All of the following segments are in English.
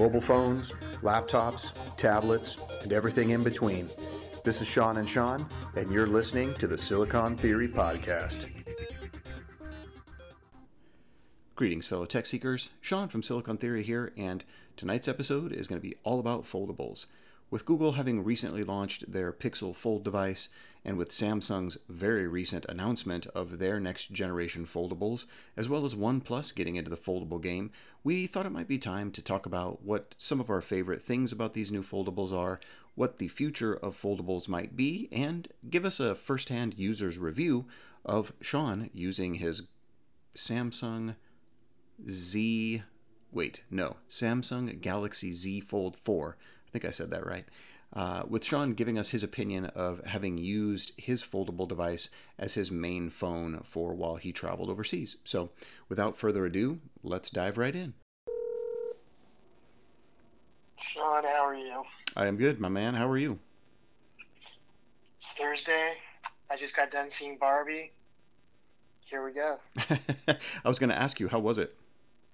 mobile phones, laptops, tablets, and everything in between. This is Sean and Sean, and you're listening to the Silicon Theory Podcast. Greetings, fellow tech seekers. Sean from Silicon Theory here, and tonight's episode is going to be all about foldables. With Google having recently launched their Pixel Fold device, and with Samsung's very recent announcement of their next generation foldables, as well as OnePlus getting into the foldable game, we thought it might be time to talk about what some of our favorite things about these new foldables are, what the future of foldables might be, and give us a first-hand user's review of Sean using his Samsung Galaxy Z Fold 4. I think I said that right. With Sean giving us his opinion of having used his foldable device as his main phone for while he traveled overseas. So, without further ado, let's dive right in. Sean, how are you? I am good, my man. How are you? It's Thursday. I just got done seeing Barbie. Here we go. I was going to ask you, how was it?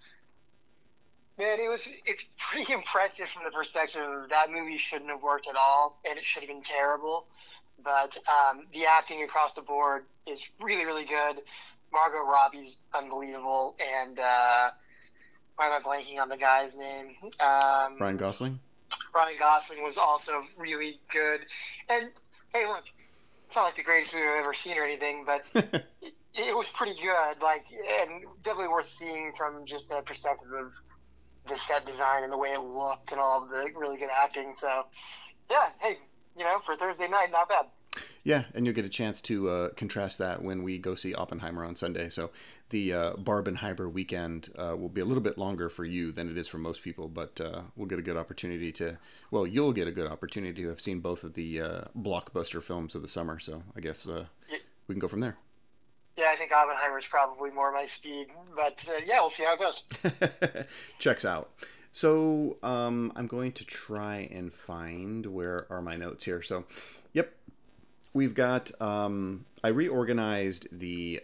Man, it's pretty impressive from the perspective of that movie shouldn't have worked at all, and it should have been terrible. But the acting across the board is really, really good. Margot Robbie's unbelievable, and why am I blanking on the guy's name? Ryan Gosling? Ryan Gosling was also really good. And, hey, look, it's not like the greatest movie I've ever seen or anything, but it was pretty good, and definitely worth seeing from just the perspective of the set design and the way it looked and all of the really good acting. So, yeah, hey, for Thursday night, not bad. Yeah, and you'll get a chance to contrast that when we go see Oppenheimer on Sunday. So the Barbenheimer weekend will be a little bit longer for you than it is for most people, but we'll get a good opportunity you'll get a good opportunity to have seen both of the blockbuster films of the summer. So I guess we can go from there. Yeah, I think Oppenheimer is probably more my speed, but yeah, we'll see how it goes. Checks out. So I'm going to try and find, where are my notes here? So, yep, we've got, I reorganized the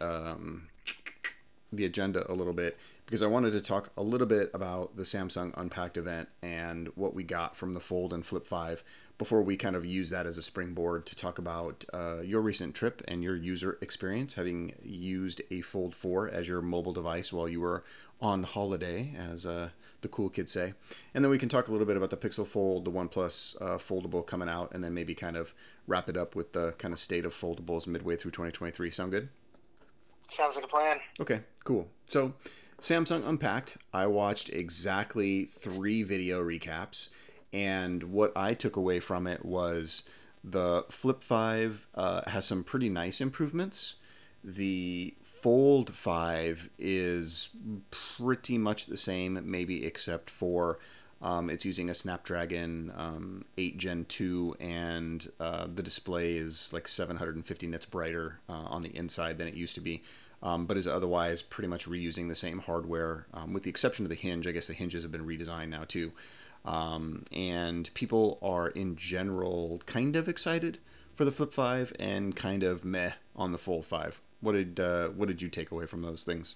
agenda a little bit because I wanted to talk a little bit about the Samsung Unpacked event and what we got from the Fold and Flip 5 before we kind of use that as a springboard to talk about your recent trip and your user experience, having used a Fold 4 as your mobile device while you were on holiday, as the cool kids say. And then we can talk a little bit about the Pixel Fold, the OnePlus foldable coming out, and then maybe kind of wrap it up with the kind of state of foldables midway through 2023. Sound good? Sounds like a plan. Okay, cool. So Samsung Unpacked, I watched exactly 3 video recaps. And what I took away from it was the Flip 5 has some pretty nice improvements. The Fold 5 is pretty much the same, maybe except for it's using a Snapdragon 8 Gen 2, and the display is like 750 nits brighter on the inside than it used to be. But is otherwise pretty much reusing the same hardware, with the exception of the hinge. I guess the hinges have been redesigned now too. And people are in general kind of excited for the Flip 5 and kind of meh on the Fold 5. What did you take away from those things?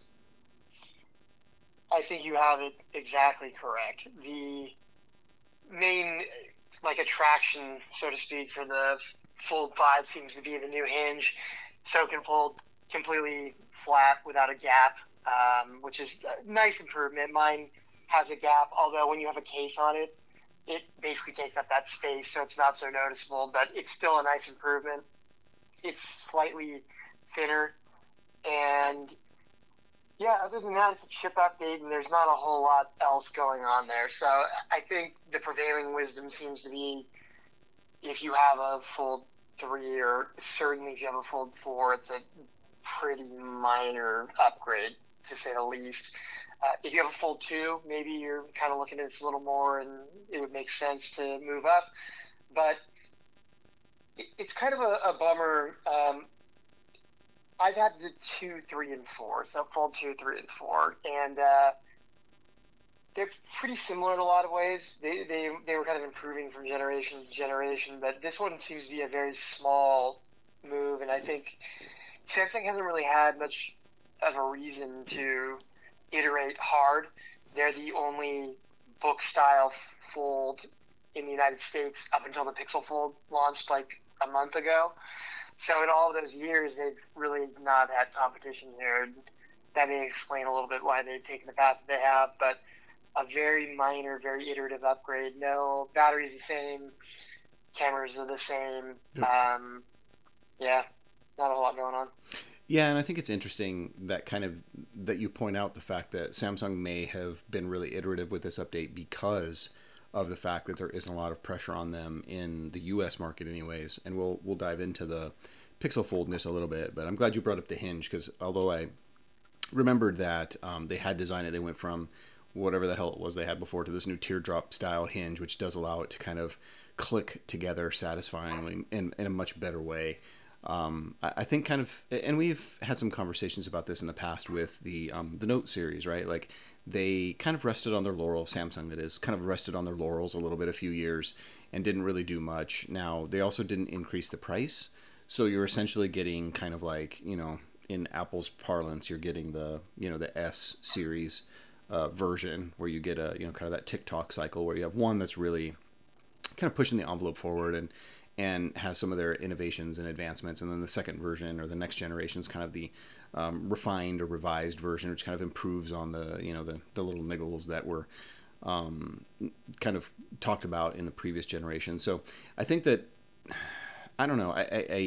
I think you have it exactly correct. The main attraction, so to speak, for the Fold 5 seems to be the new hinge, so it can fold completely flat without a gap, which is a nice improvement. Mine has a gap, although when you have a case on it, it basically takes up that space, so it's not so noticeable, but it's still a nice improvement. It's slightly thinner, and yeah, other than that, it's a chip update, and there's not a whole lot else going on there. So I think the prevailing wisdom seems to be if you have a Fold 3, or certainly if you have a Fold 4, it's a pretty minor upgrade, to say the least. If you have a Fold 2, maybe you're kind of looking at this a little more and it would make sense to move up. But it's kind of a bummer. I've had the 2, 3, and 4, so Fold 2, 3, and 4. And they're pretty similar in a lot of ways. They were kind of improving from generation to generation, but this one seems to be a very small move, and I think Samsung hasn't really had much of a reason to iterate hard. They're the only book style fold in the United States up until the Pixel Fold launched like a month ago. So in all of those years, they've really not had competition here. That may explain a little bit why they've taken the path that they have, but a very minor, very iterative upgrade. No, battery's the same, cameras are the same. Yep. Yeah, not a whole lot going on. Yeah, and I think it's interesting that you point out the fact that Samsung may have been really iterative with this update because of the fact that there isn't a lot of pressure on them in the U.S. market, anyways. And we'll dive into the Pixel Fold in this a little bit, but I'm glad you brought up the hinge because although I remembered that they had designed it, they went from whatever the hell it was they had before to this new teardrop style hinge, which does allow it to kind of click together satisfyingly in a much better way. I think kind of, and we've had some conversations about this in the past with the Note series, right? Like they kind of rested on their laurels. Samsung, that is, kind of rested on their laurels a little bit, a few years, and didn't really do much. Now they also didn't increase the price, so you're essentially getting kind of like, in Apple's parlance, you're getting the S series version where you get a kind of that TikTok cycle where you have one that's really kind of pushing the envelope forward and has some of their innovations and advancements, and then the second version or the next generation is kind of the refined or revised version, which kind of improves on the little niggles that were kind of talked about in the previous generation. So I think that, I don't know,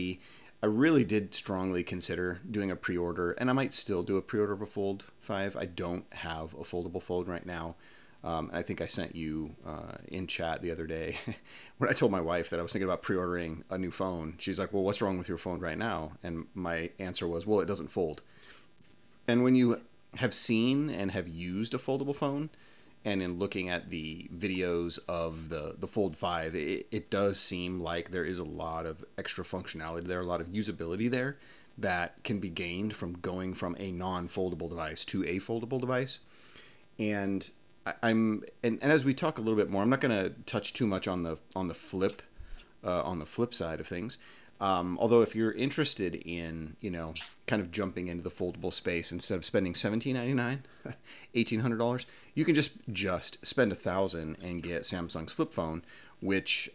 I really did strongly consider doing a pre-order, and I might still do a pre-order of a Fold 5. I don't have a foldable Fold right now. I think I sent you in chat the other day when I told my wife that I was thinking about pre-ordering a new phone. She's like, well, what's wrong with your phone right now? And my answer was, well, it doesn't fold. And when you have seen and have used a foldable phone, and in looking at the videos of the Fold 5, it does seem like there is a lot of extra functionality there, a lot of usability there that can be gained from going from a non-foldable device to a foldable device. And and as we talk a little bit more, I'm not going to touch too much on the flip side of things. Although if you're interested in kind of jumping into the foldable space instead of spending $17.99, $1,800, you can just spend $1,000 and get Samsung's flip phone, which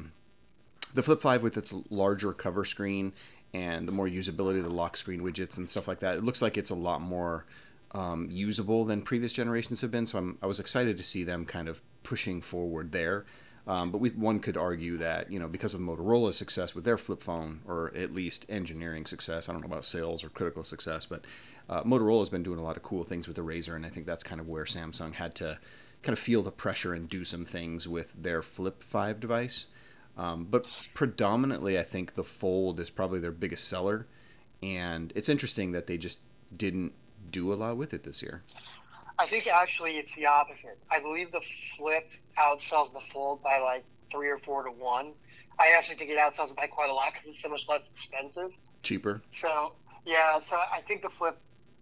the Flip 5 with its larger cover screen and the more usability of the lock screen widgets and stuff like that, it looks like it's a lot more usable than previous generations have been. So I was excited to see them kind of pushing forward there. But one could argue that, because of Motorola's success with their flip phone, or at least engineering success, I don't know about sales or critical success, but Motorola's been doing a lot of cool things with the Razr, and I think that's kind of where Samsung had to kind of feel the pressure and do some things with their Flip 5 device. But predominantly, I think the Fold is probably their biggest seller, and it's interesting that they just didn't do a lot with it this year. I think actually it's the opposite. I believe the Flip outsells the Fold by like 3 or 4 to 1. I actually think it outsells it by quite a lot because it's so much less expensive. Cheaper. So, yeah, so I think the Flip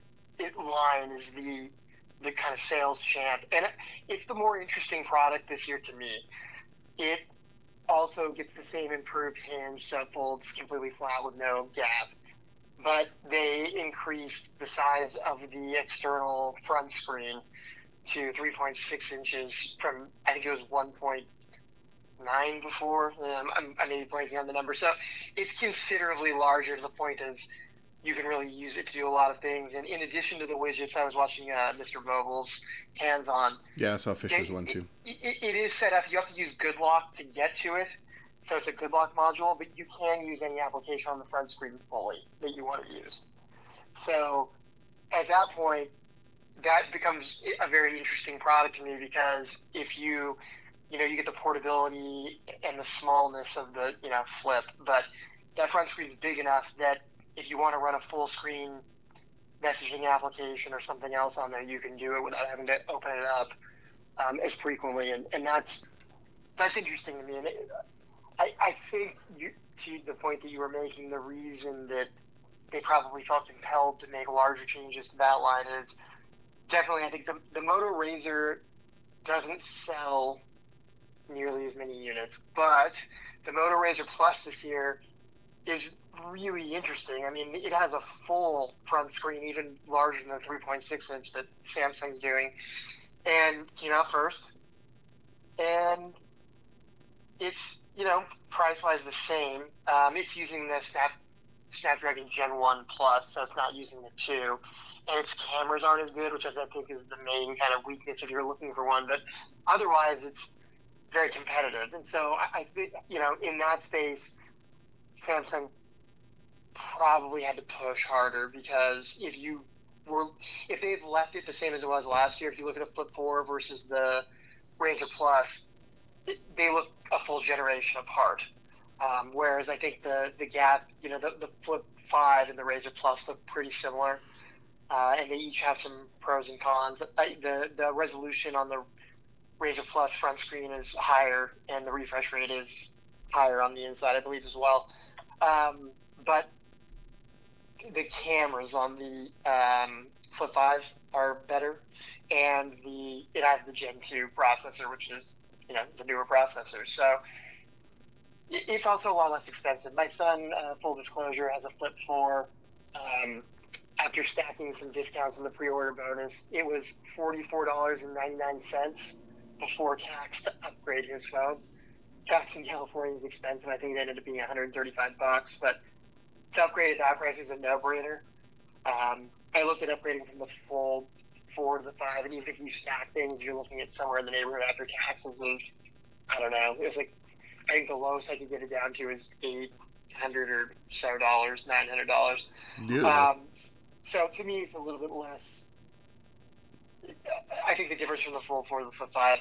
line is the kind of sales champ. And it's the more interesting product this year to me. It also gets the same improved hinge, so it folds completely flat with no gap. But they increased the size of the external front screen to 3.6 inches from, I think it was 1.9 before. I may be blanking on the number. So it's considerably larger to the point of you can really use it to do a lot of things. And in addition to the widgets, I was watching Mr. Mobile's hands-on. Yeah, I saw Fisher's one too. It is set up. You have to use Good Lock to get to it. So it's a Good Lock module, but you can use any application on the front screen fully that you want to use. So at that point, that becomes a very interesting product to me because if you get the portability and the smallness of the, Flip, but that front screen is big enough that if you want to run a full screen messaging application or something else on there, you can do it without having to open it up as frequently. And that's interesting to me. And I think, to the point that you were making, the reason that they probably felt compelled to make larger changes to that line is definitely, I think the Moto Razr doesn't sell nearly as many units, but the Moto Razr Plus this year is really interesting. I mean, it has a full front screen, even larger than the 3.6 inch that Samsung's doing, and came out first. Wi-Fi is the same. It's using the Snapdragon Gen 1 Plus, so it's not using the 2. And its cameras aren't as good, which I think is the main kind of weakness if you're looking for one. But otherwise, it's very competitive. And so I think, in that space, Samsung probably had to push harder, because if they've left it the same as it was last year, if you look at a Flip 4 versus the Razr Plus, they look a full generation apart. Whereas I think the gap, the Flip 5 and the Razr Plus look pretty similar. And they each have some pros and cons. The resolution on the Razr Plus front screen is higher, and the refresh rate is higher on the inside, I believe, as well. But the cameras on the Flip 5 are better, and it has the Gen 2 processor, which is the newer processor. So it's also a lot less expensive. My son, full disclosure, has a Flip 4. After stacking some discounts in the pre-order bonus, it was $44.99 before tax to upgrade his phone. Tax in California is expensive. I think it ended up being $135, but to upgrade at that price is a no-brainer. I looked at upgrading from the Fold 4 to the 5, and even if you stack things, you're looking at somewhere in the neighborhood after taxes of, I don't know, it was like, I think the lowest I could get it down to is $800 or so dollars, $900. Yeah. So to me, it's a little bit less. I think the difference from the Fold 4 to the Fold 5,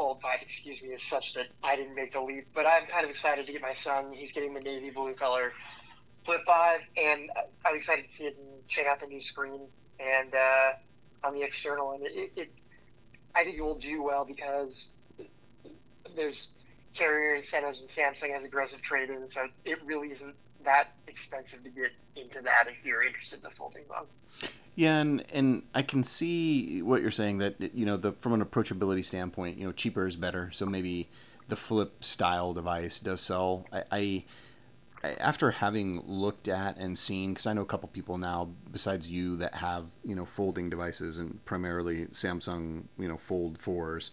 is such that I didn't make the leap. But I'm kind of excited to get my son. He's getting the navy blue color Flip 5, and I'm excited to see it and check out the new screen and on the external. And I think it will do well because there's carrier incentives, and Samsung has aggressive trade-in, so it really isn't that expensive to get into that if you're interested in the folding phone. Yeah, and I can see what you're saying, that from an approachability standpoint, cheaper is better. So maybe the Flip style device does sell. I after having looked at and seen, because I know a couple people now besides you that have folding devices, and primarily Samsung Fold 4s.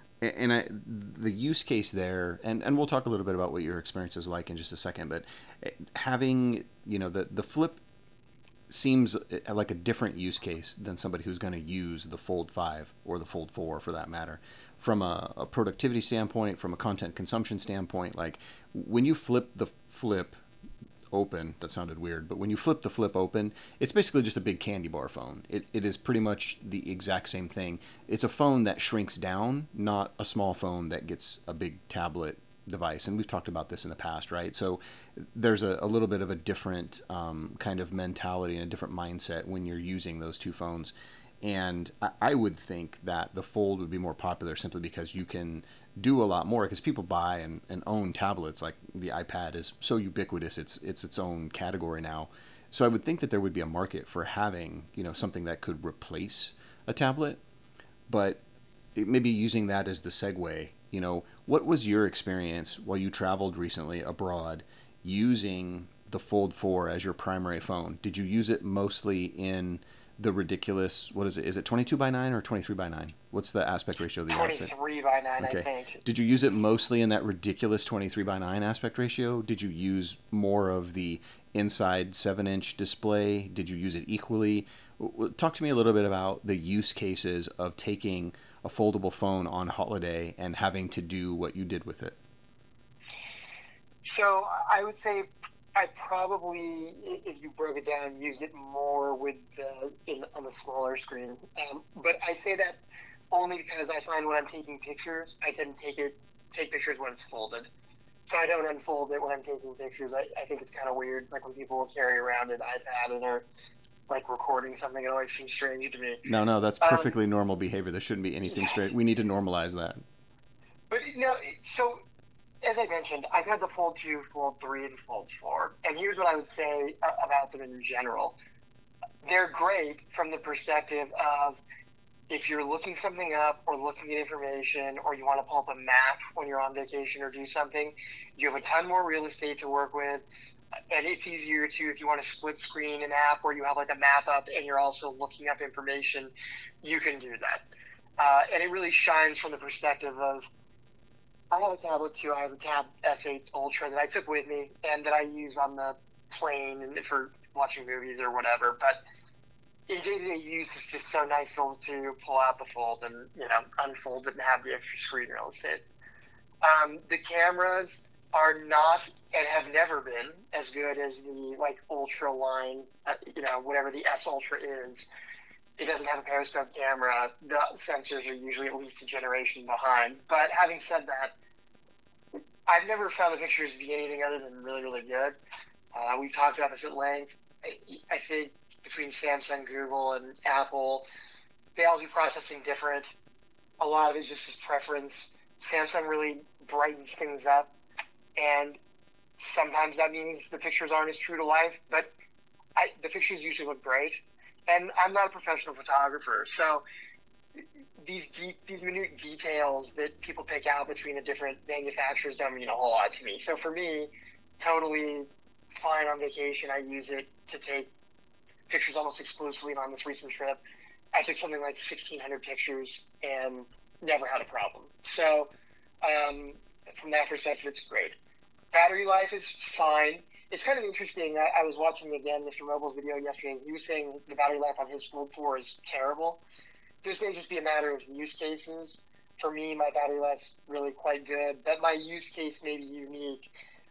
And the use case there, and we'll talk a little bit about what your experience is like in just a second, but having, the Flip seems like a different use case than somebody who's going to use the Fold 5 or the Fold 4 for that matter. From a productivity standpoint, from a content consumption standpoint, like when you flip the Flip open, that sounded weird, but when you flip the Flip open, it's basically just a big candy bar phone. It is pretty much the exact same thing. It's a phone that shrinks down, not a small phone that gets a big tablet device. And we've talked about this in the past, right? So there's a little bit of a different kind of mentality and a different mindset when you're using those two phones. And I would think that the Fold would be more popular simply because you can do a lot more, because people buy and own tablets. Like the iPad is so ubiquitous, it's its own category now. So I would think that there would be a market for having something that could replace a tablet. But maybe using that as the segue, what was your experience while you traveled recently abroad using the Fold 4 as your primary phone? Did you use it mostly in the ridiculous, what is it? Is it 22 by 9 or 23 by 9? What's the aspect ratio that you 23 by 9, okay. I think. Did you use it mostly in that ridiculous 23 by 9 aspect ratio? Did you use more of the inside 7-inch display? Did you use it equally? Talk to me a little bit about the use cases of taking a foldable phone on holiday and having to do what you did with it. So I would say I probably, if you broke it down, used it more on the smaller screen. But I say that only because I find when I'm taking pictures, I tend to take pictures when it's folded. So I don't unfold it when I'm taking pictures. I think it's kind of weird. It's like when people carry around an iPad and are like recording something. It always seems strange to me. No, that's perfectly normal behavior. There shouldn't be anything strange. We need to normalize that. But so as I mentioned, I've had the Fold 2, Fold 3, and Fold 4. And here's what I would say about them in general. They're great from the perspective of if you're looking something up or looking at information, or you want to pull up a map when you're on vacation or do something, you have a ton more real estate to work with. And it's easier to, if you want to split screen an app where you have like a map up and you're also looking up information, you can do that. And it really shines from the perspective of I have a tablet too. I have a Tab S8 Ultra that I took with me and that I use on the plane and for watching movies or whatever. But in day-to-day use, it's just so nice to be able to pull out the fold and unfold it and have the extra screen real estate. The cameras are not and have never been as good as the like ultra line, whatever the S Ultra is. It doesn't have a periscope camera. The sensors are usually at least a generation behind. But having said that, I've never found the pictures to be anything other than really, really good. We've talked about this at length. I think between Samsung, Google, and Apple, they all do processing different. A lot of it is just his preference. Samsung really brightens things up, and sometimes that means the pictures aren't as true to life, but the pictures usually look great. And I'm not a professional photographer, so these minute details that people pick out between the different manufacturers don't mean a whole lot to me. So for me, totally fine on vacation. I use it to take pictures almost exclusively on this recent trip. I took something like 1,600 pictures and never had a problem. So from that perspective, it's great. Battery life is fine. It's kind of interesting. I was watching again Mr. Mobile's video yesterday. He was saying the battery life on his Fold 4 is terrible. This may just be a matter of use cases. For me, my battery life's really quite good, but my use case may be unique.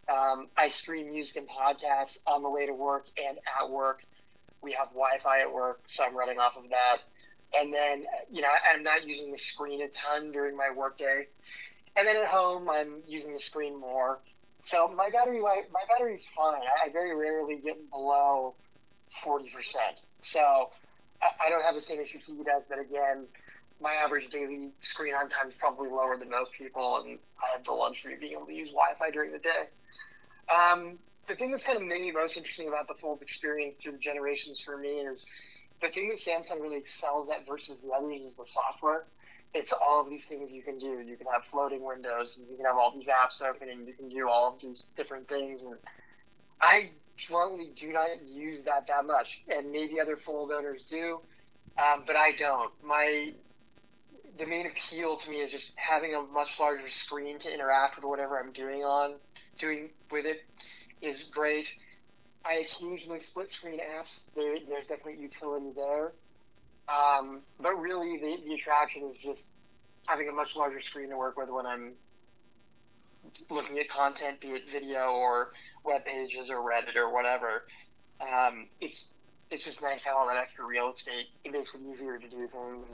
I stream music and podcasts on the way to work and at work. We have Wi-Fi at work, so I'm running off of that. And then, I'm not using the screen a ton during my workday. And then at home, I'm using the screen more. So my battery's fine. I very rarely get below 40%. So I don't have the same issue he does, but again, my average daily screen on time is probably lower than most people, and I have the luxury of being able to use Wi-Fi during the day. The thing that's kind of maybe most interesting about the Fold experience through the generations for me is the thing that Samsung really excels at versus the others is the software. It's all of these things you can do. You can have floating windows, and you can have all these apps open, and you can do all of these different things. And I bluntly do not use that much, and maybe other Fold owners do, but I don't. The main appeal to me is just having a much larger screen to interact with whatever I'm doing with it is great. I occasionally split screen apps. There's definitely utility there. But really, the attraction is just having a much larger screen to work with when I'm looking at content, be it video or web pages or Reddit or whatever. It's just nice to have all that extra real estate. It makes it easier to do things.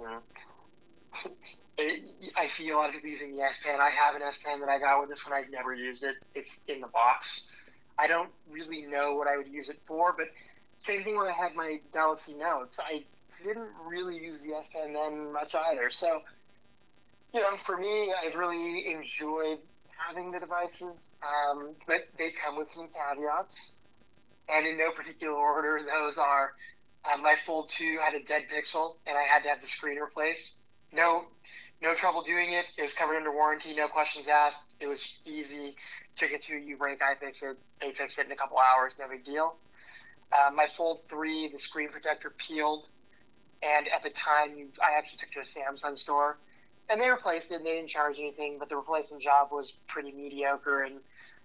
And I see a lot of people using the S Pen. I have an S Pen that I got with this one. I've never used it. It's in the box. I don't really know what I would use it for, but same thing when I had my Galaxy Notes. I didn't really use the S Pen then much either. So, for me, I've really enjoyed having the devices, but they come with some caveats. And in no particular order, those are my Fold 2 had a dead pixel, and I had to have the screen replaced. No trouble doing it. It was covered under warranty, no questions asked. It was easy. Took it to a U-Break, I fixed it. They fixed it in a couple hours, no big deal. My Fold 3, the screen protector peeled, and at the time, I actually took it to a Samsung store, and they replaced it, and they didn't charge anything, but the replacement job was pretty mediocre, and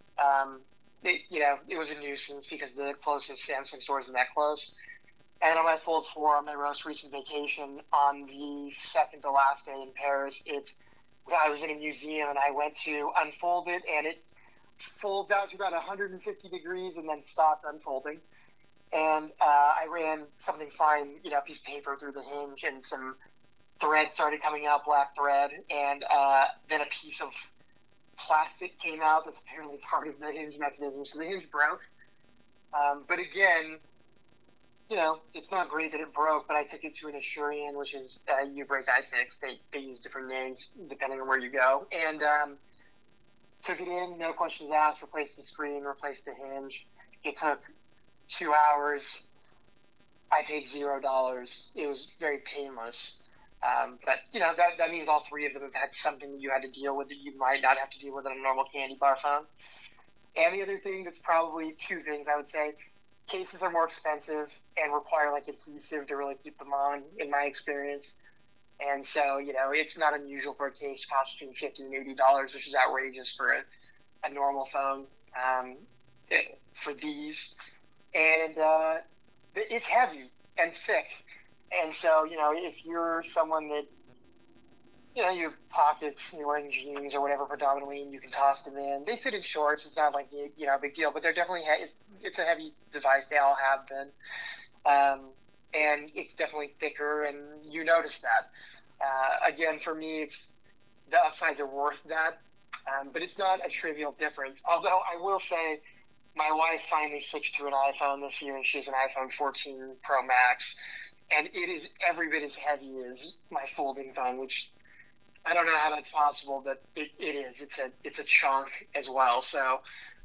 it was a nuisance because the closest Samsung store isn't that close. And on my Fold 4, on my most recent vacation, on the second to last day in Paris, I was in a museum, and I went to unfold it, and it folds out to about 150 degrees and then stopped unfolding. And I ran something fine, a piece of paper through the hinge, and some thread started coming out, black thread, and then a piece of plastic came out that's apparently part of the hinge mechanism, so the hinge broke. But again, it's not great that it broke, but I took it to an Assurion, which is U-Break iFix. They use different names depending on where you go. And took it in, no questions asked, replaced the screen, replaced the hinge. It took 2 hours. I paid $0. It was very painless. But, that means all three of them have had something that you had to deal with that you might not have to deal with on a normal candy bar phone. And the other thing that's probably two things I would say. Cases are more expensive and require adhesive to really keep them on, in my experience. And so, it's not unusual for a case to cost between $50 and $80, which is outrageous for a normal phone for these. And it's heavy and thick. And so, if you're someone that, you have pockets, you're wearing jeans or whatever predominantly, and you can toss them in. They fit in shorts. It's not like, a big deal, but they're definitely, it's a heavy device. They all have been. And it's definitely thicker, and you notice that. Again, for me, the upsides are worth that, but it's not a trivial difference. Although I will say, my wife finally switched to an iPhone this year, and she has an iPhone 14 Pro Max, and it is every bit as heavy as my folding phone, which I don't know how that's possible, but it is. It's a chunk as well. So,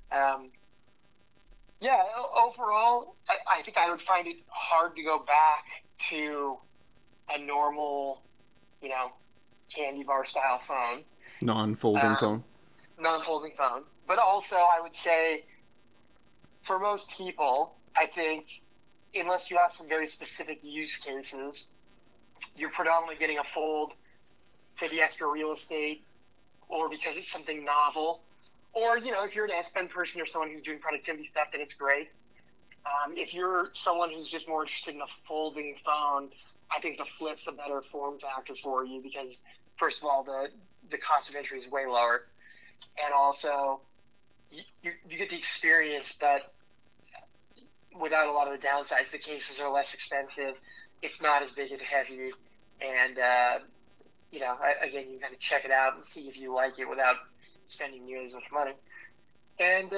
yeah, overall, I think I would find it hard to go back to a normal, candy bar style phone. Non-folding phone? Non-folding phone. But also, I would say, for most people, I think, unless you have some very specific use cases, you're predominantly getting a fold for the extra real estate, or because it's something novel, or, if you're an S Pen person or someone who's doing productivity stuff, then it's great. If you're someone who's just more interested in a folding phone, I think the Flip's a better form factor for you because, first of all, the cost of entry is way lower, and also you get the experience that without a lot of the downsides, the cases are less expensive, it's not as big and heavy, and again, you kind of check it out and see if you like it without spending nearly as much money. And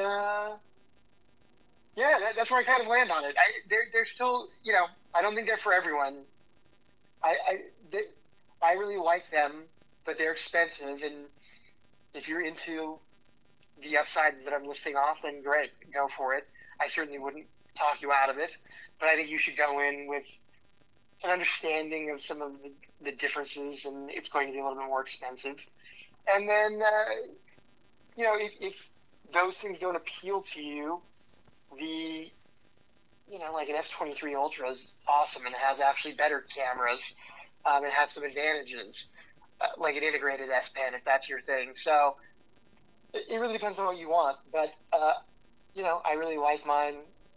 that's where I kind of land on it. They're still, I don't think they're for everyone. I really like them, but they're expensive, and if you're into the upsides that I'm listing off, then great, go for it. I certainly wouldn't talk you out of it, but I think you should go in with an understanding of some of the differences, and it's going to be a little bit more expensive. And then, if those things don't appeal to you, like an S23 Ultra is awesome and has actually better cameras. It has some advantages, like an integrated S Pen, if that's your thing. So it really depends on what you want. But, I really like mine.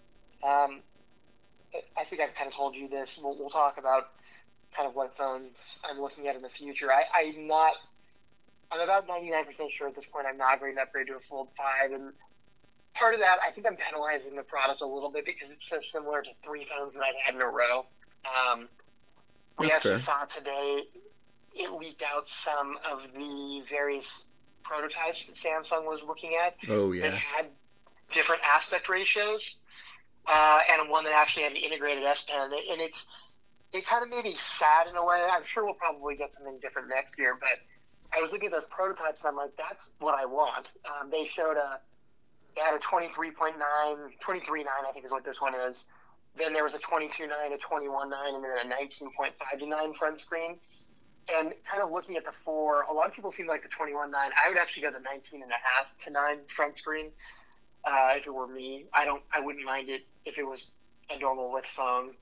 I think I've kind of told you this. We'll talk about kind of what phones I'm looking at in the future. I'm about 99% sure at this point I'm not going to upgrade to a Fold 5. And part of that, I think I'm penalizing the product a little bit because it's so similar to 3 phones that I've had in a row. We actually saw today it leaked out some of the various prototypes that Samsung was looking at. Oh, yeah. That had different aspect ratios, and one that actually had an integrated S Pen. And it kind of made me sad in a way. I'm sure we'll probably get something different next year, but I was looking at those prototypes and I'm like, that's what I want. They had a 23.9, 23.9, I think is what this one is. Then there was a 22.9, a 21.9, and then a 19.5 to 9 front screen. And kind of looking at the 4, a lot of people seem like the 21.9. I would actually go the 19.5 to 9 front screen if it were me. I wouldn't mind it if it was a normal width phone.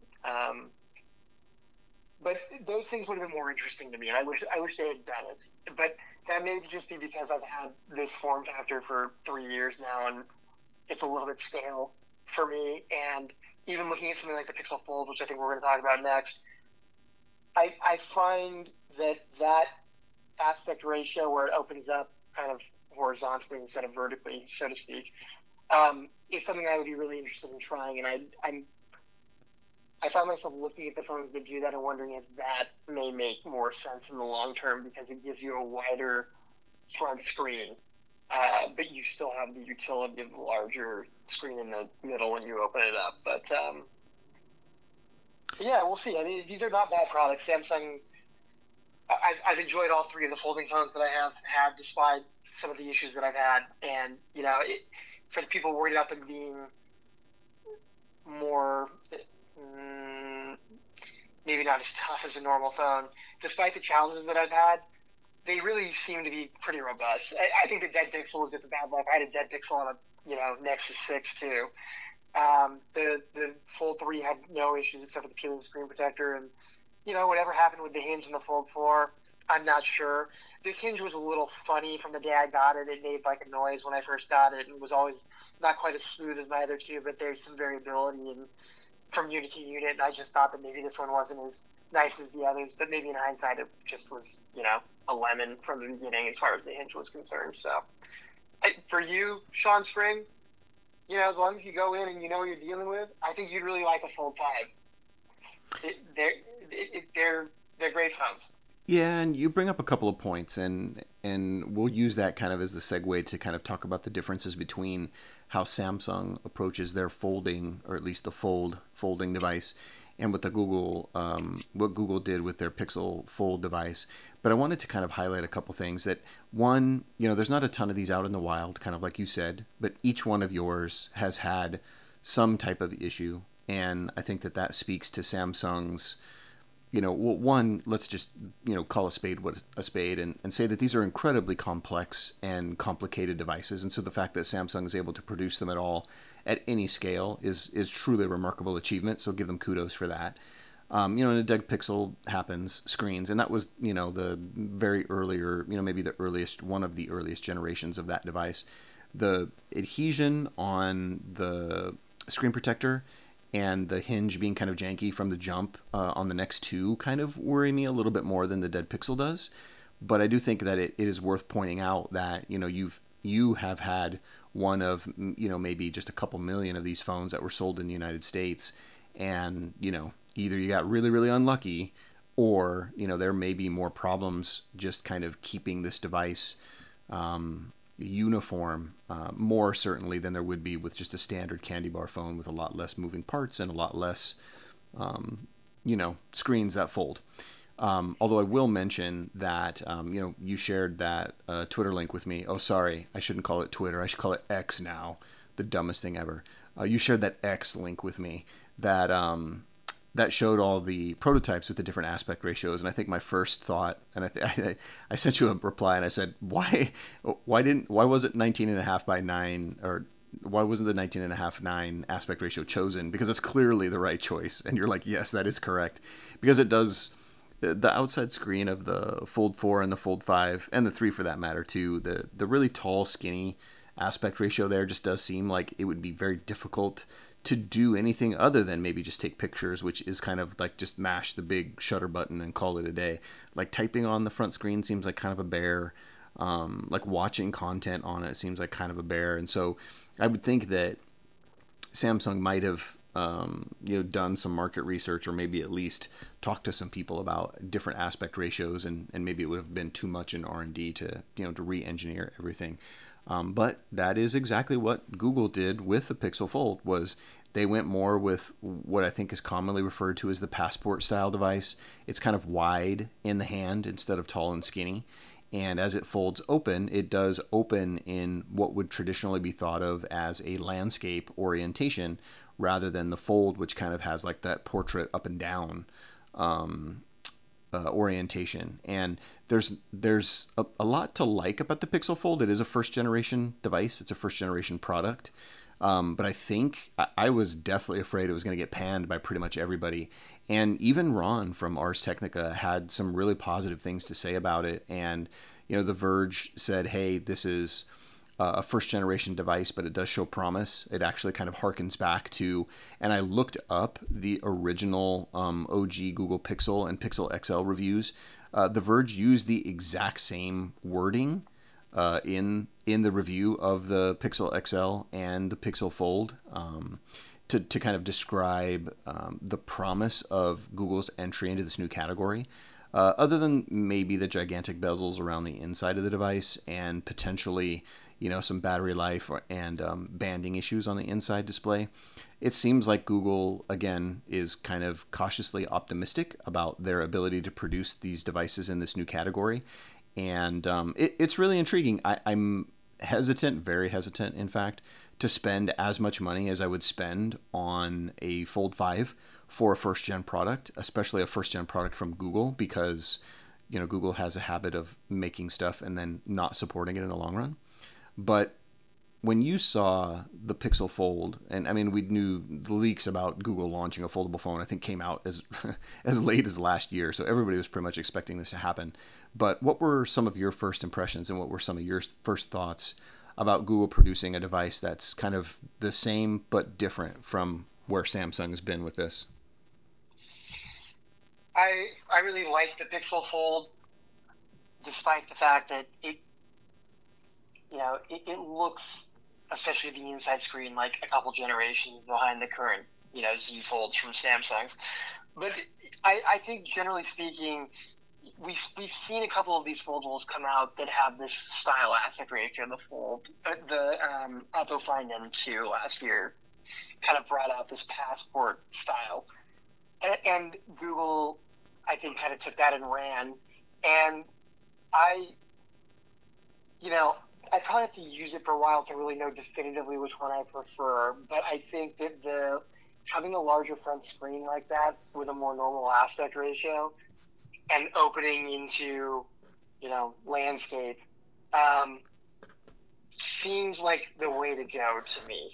But those things would have been more interesting to me, and I wish they had done it. But that may just be because I've had this form factor for 3 years now, and it's a little bit stale for me. And even looking at something like the Pixel Fold, which I think we're going to talk about next, I find that aspect ratio where it opens up kind of horizontally instead of vertically, so to speak, is something I would be really interested in trying. And I found myself looking at the phones that do that and wondering if that may make more sense in the long term because it gives you a wider front screen, but you still have the utility of the larger screen in the middle when you open it up. But yeah, we'll see. I mean, these are not bad products. Samsung, I've enjoyed all 3 of the folding phones that I have had, despite some of the issues that I've had. And, for the people worried about them being more, maybe not as tough as a normal phone, despite the challenges that I've had, they really seem to be pretty robust. I think the dead pixel was just a bad luck. I had a dead pixel on a Nexus 6 too. The Fold 3 had no issues except for the peeling screen protector, and whatever happened with the hinge and the Fold 4, I'm not sure. The hinge was a little funny from the day I got it. It made like a noise when I first got it and was always not quite as smooth as my other two, but there's some variability from unit to unit. And I just thought that maybe this one wasn't as nice as the others, but maybe in hindsight it just was, a lemon from the beginning as far as the hinge was concerned. So for you, Sean Spring, as long as you go in and you know what you're dealing with, I think you'd really like a Fold 5. They're great phones. Yeah, and you bring up a couple of points, and we'll use that kind of as the segue to kind of talk about the differences between how Samsung approaches their folding, or at least the folding device, and what Google did with their Pixel Fold device. But I wanted to kind of highlight a couple things. That one, there's not a ton of these out in the wild, kind of like you said, but each one of yours has had some type of issue, and I think that speaks to Samsung's, one, let's just, call a spade what a spade, and say that these are incredibly complex and complicated devices. And so the fact that Samsung is able to produce them at all at any scale is truly a remarkable achievement. So give them kudos for that. And a dead pixel happens, screens, and that was, the very earlier, maybe one of the earliest generations of that device. The adhesion on the screen protector and the hinge being kind of janky from the jump on the next two kind of worry me a little bit more than the dead pixel does. But I do think that it is worth pointing out that you have had one of maybe just a couple million of these phones that were sold in the United States, and either you got really really unlucky, or there may be more problems just kind of keeping this device uniform, more certainly than there would be with just a standard candy bar phone with a lot less moving parts and a lot less, screens that fold. Although I will mention that, you shared that Twitter link with me. Oh, sorry, I shouldn't call it Twitter. I should call it X now. The dumbest thing ever. You shared that X link with me that that showed all the prototypes with the different aspect ratios. And I think my first thought, and I sent you a reply and I said, why was it 19.5 by 9, or why wasn't the 19.5:9 aspect ratio chosen? Because it's clearly the right choice. And you're like, yes, that is correct. Because it does, the outside screen of the Fold 4 and the Fold 5, and the 3 for that matter too, the really tall, skinny aspect ratio there just does seem like it would be very difficult to do anything other than maybe just take pictures, which is kind of like just mash the big shutter button and call it a day. Like typing on the front screen seems like kind of a bear. Like watching content on it seems like kind of a bear. And so I would think that Samsung might have done some market research, or maybe at least talked to some people about different aspect ratios, and maybe it would have been too much in R&D to re-engineer everything. But that is exactly what Google did with the Pixel Fold. Was they went more with what I think is commonly referred to as the passport style device. It's kind of wide in the hand instead of tall and skinny. And as it folds open, it does open in what would traditionally be thought of as a landscape orientation, rather than the Fold, which kind of has like that portrait up and down orientation. And there's a lot to like about the Pixel Fold. It is a first generation device. It's a first generation product. But I think I was deathly afraid it was going to get panned by pretty much everybody. And even Ron from Ars Technica had some really positive things to say about it. And, The Verge said, hey, this is a first generation device, but it does show promise. It actually kind of harkens back to, and I looked up the original OG Google Pixel and Pixel XL reviews. The Verge used the exact same wording in the review of the Pixel XL and the Pixel Fold to kind of describe the promise of Google's entry into this new category. Other than maybe the gigantic bezels around the inside of the device and potentially, some battery life and banding issues on the inside display, it seems like Google, again, is kind of cautiously optimistic about their ability to produce these devices in this new category. And it's really intriguing. I'm hesitant, very hesitant, in fact, to spend as much money as I would spend on a Fold 5 for a first-gen product, especially a first-gen product from Google, because, Google has a habit of making stuff and then not supporting it in the long run. But when you saw the Pixel Fold, and I mean, we knew the leaks about Google launching a foldable phone, I think came out as as late as last year, so everybody was pretty much expecting this to happen. But what were some of your first impressions, and what were some of your first thoughts about Google producing a device that's kind of the same but different from where Samsung's been with this? I really like the Pixel Fold, despite the fact that it looks, especially the inside screen, like a couple generations behind the current, Z Folds from Samsung's. But I think generally speaking, we've seen a couple of these foldables come out that have this style aspect ratio. The Fold, the Oppo Find M2 last year kind of brought out this passport style, and Google, I think, kind of took that and ran. And I, I probably have to use it for a while to really know definitively which one I prefer. But I think that having a larger front screen like that with a more normal aspect ratio and opening into, landscape, seems like the way to go to me.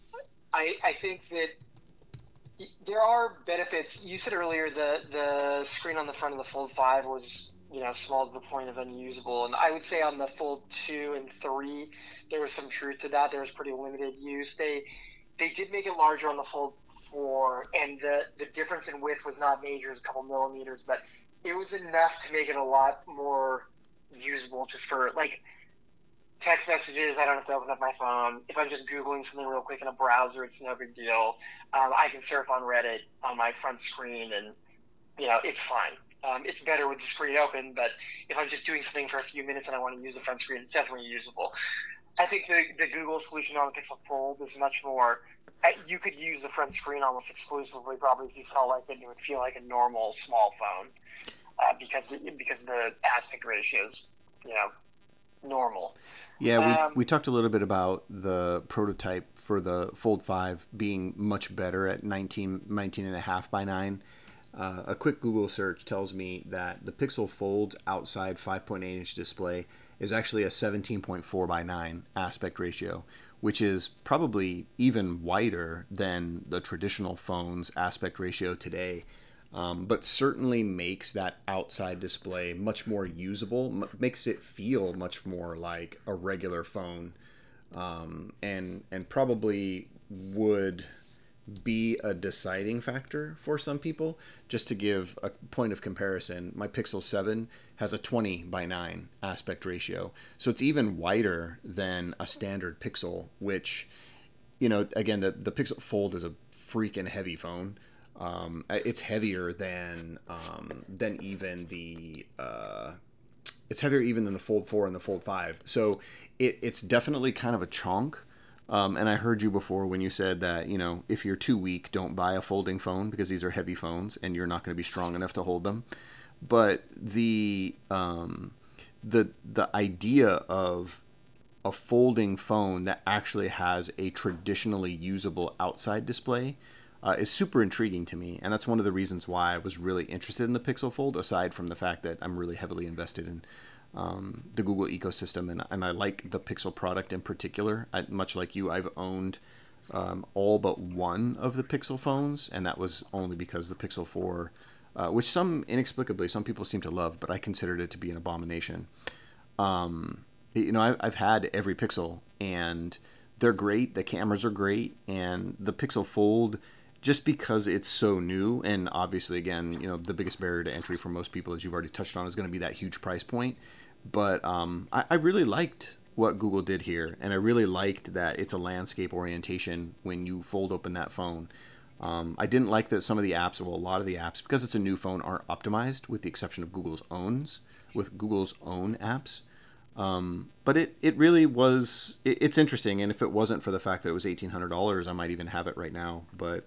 I think that there are benefits. You said earlier the screen on the front of the Fold 5 was, small to the point of unusable. And I would say on the Fold 2 and 3, there was some truth to that. There was pretty limited use. They did make it larger on the Fold 4, and the difference in width was not major. It was a couple millimeters, but it was enough to make it a lot more usable just for, like, text messages. I don't have to open up my phone. If I'm just Googling something real quick in a browser, it's no big deal. I can surf on Reddit on my front screen, and, it's fine. It's better with the screen open, but if I'm just doing something for a few minutes and I want to use the front screen, it's definitely usable. I think the Google solution on the Pixel Fold is much more. You could use the front screen almost exclusively, probably, if you felt like it. It would feel like a normal small phone because the aspect ratio is, normal. Yeah, we talked a little bit about the prototype for the Fold 5 being much better at 19 and a half by 9. A quick Google search tells me that the Pixel Fold's outside 5.8-inch display is actually a 17.4 by 9 aspect ratio, which is probably even wider than the traditional phone's aspect ratio today. But certainly makes that outside display much more usable, makes it feel much more like a regular phone, and probably would be a deciding factor for some people. Just to give a point of comparison, my Pixel 7 has a 20 by 9 aspect ratio, so it's even wider than a standard Pixel, which, again, the Pixel Fold is a freaking heavy phone. It's heavier than even the it's heavier even than the Fold 4 and the Fold 5. So it's definitely kind of a chunk. And I heard you before when you said that, if you're too weak, don't buy a folding phone because these are heavy phones and you're not going to be strong enough to hold them. But the idea of a folding phone that actually has a traditionally usable outside display is super intriguing to me, and that's one of the reasons why I was really interested in the Pixel Fold, aside from the fact that I'm really heavily invested in the Google ecosystem, and I like the Pixel product in particular. Much like you, I've owned all but one of the Pixel phones, and that was only because the Pixel 4, which inexplicably some people seem to love, but I considered it to be an abomination. I've had every Pixel, and they're great. The cameras are great, and the Pixel Fold, just because it's so new, and obviously, again, the biggest barrier to entry for most people, as you've already touched on, is going to be that huge price point. But I really liked what Google did here, and I really liked that it's a landscape orientation when you fold open that phone. I didn't like that some of the apps, well, a lot of the apps, because it's a new phone, aren't optimized, with the exception of Google's own apps. But it really was, it's interesting, and if it wasn't for the fact that it was $1,800, I might even have it right now. But